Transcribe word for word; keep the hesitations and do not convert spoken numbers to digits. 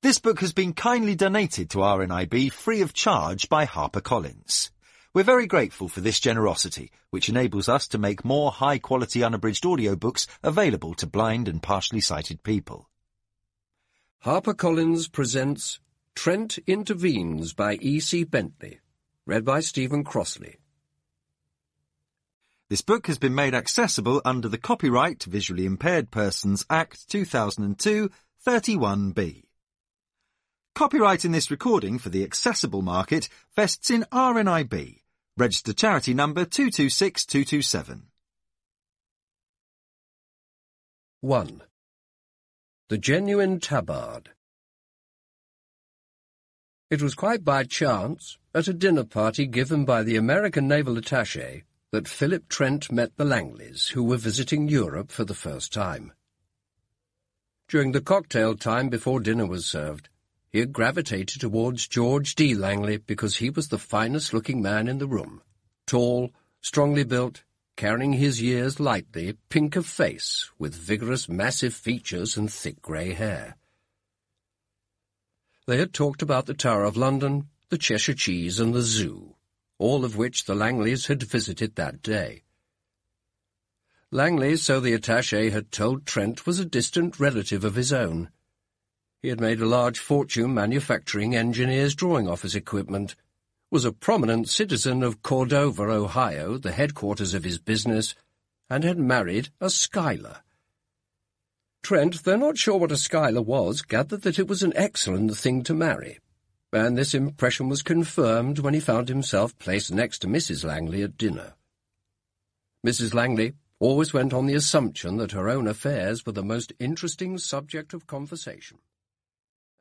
This book has been kindly donated to R N I B free of charge by HarperCollins. We're very grateful for this generosity, which enables us to make more high-quality unabridged audiobooks available to blind and partially sighted people. HarperCollins presents Trent Intervenes by E C Bentley, read by Stephen Crossley. This book has been made accessible under the Copyright Visually Impaired Persons Act two thousand two, thirty-one B. Copyright in this recording for the accessible market vests in R N I B, registered charity number two two six two two seven. one. The Genuine Tabard. It was quite by chance, at a dinner party given by the American naval attaché, that Philip Trent met the Langleys, who were visiting Europe for the first time. During the cocktail time before dinner was served, he had gravitated towards George D. Langley because he was the finest-looking man in the room, tall, strongly built, carrying his years lightly, pink of face, with vigorous, massive features and thick grey hair. They had talked about the Tower of London, the Cheshire Cheese and the Zoo, all of which the Langleys had visited that day. Langley, so the attaché had told Trent, was a distant relative of his own. He had made a large fortune manufacturing engineers' drawing office equipment, was a prominent citizen of Cordova, Ohio, the headquarters of his business, and had married a Schuyler. Trent, though not sure what a Schuyler was, gathered that it was an excellent thing to marry, and this impression was confirmed when he found himself placed next to Missus Langley at dinner. Missus Langley always went on the assumption that her own affairs were the most interesting subject of conversation.